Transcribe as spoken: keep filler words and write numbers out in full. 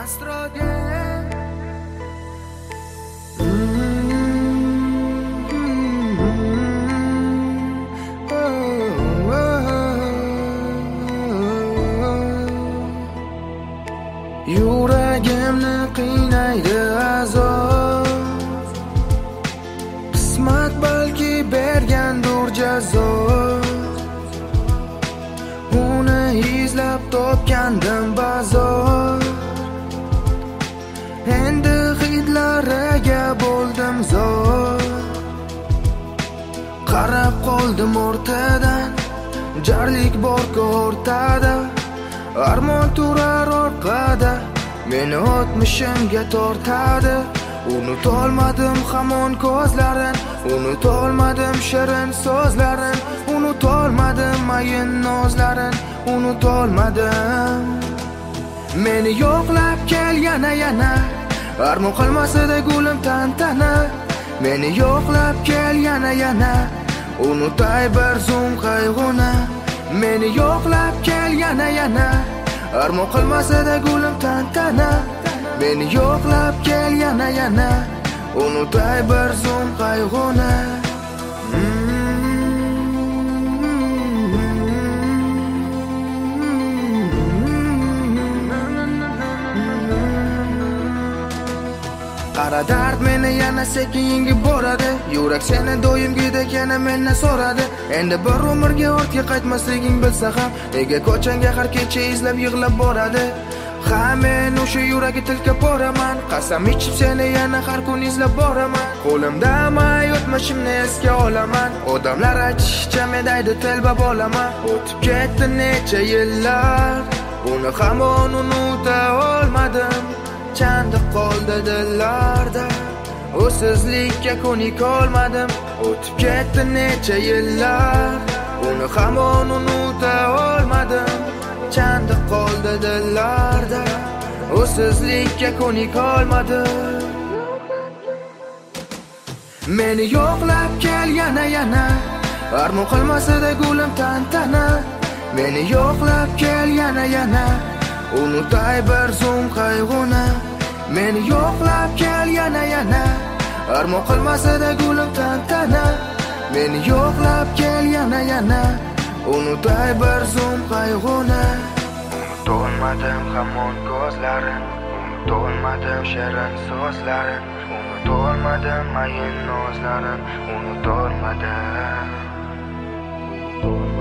astroga. Yuragimni qiynaydi azob, qismat balki bergandur jazo. Uni izlab topgandim bozor, endi hidlariga bo'ldim zor. Qarab qoldim o'rtadan, jarlik borku o'rtada. Armon turar orqada, meni o'tmishimga tortadi. Unutolmadim hamon ko'zlarin, unutolmadim shirin so'zlarin, unutolmadim mayin nozlarin, unutolmadim. Meni yo'qlab kel yana yana, armon qilmasida gulim tantana. Meni yo'qlab kel yana yana, unutay bir zum qayg'uni. Meni yo'qlab kel yana yana, armon qilmasida gulim tantana. Meni yo'qlab kel yana yana, unutay bir zum qayg'uni. Qara dard meni yana sekin yengib boradi. Yurak seni doimgidek yana mendan so'radi. Endi bir umrga ortga qaytmasliging bilsa ham, nega ko'changga har kecha izlab yig'lab boradi. Ha, men o'sha yuragi tilkab boraman, qasam ichib seni yana har kun izlab boraman. Qo'limda may o'tmishimni esga olaman, odamlar aytishicha men daydi telba bo'laman. O'tib ketdi necha yillar, uni hamon unuta olmadim. Chanda qoldi dillarda, o'sizlikka ko'nikolmadim. O'tib ketdi necha yillar, uni hamon unuta olmadim. Chanda qoldi dillarda, o'sizlikka ko'nikolmadim. Meni yo'qlab kel yana yana, armon qilmasida gulim tantana. Meni yo'qlab kel yana yana, unutay bir zum qayg'uni. Meni yo'qlab kel yana yana, armon qilmasida gulim tantana. Meni yo'qlab kel yana yana, unutay bir zum qayg'uni. Unutolmadim hamon ko'zlarin, unutolmadim shirin so'zlarin, unutolmadim mayin nozlarin, unutolmadim.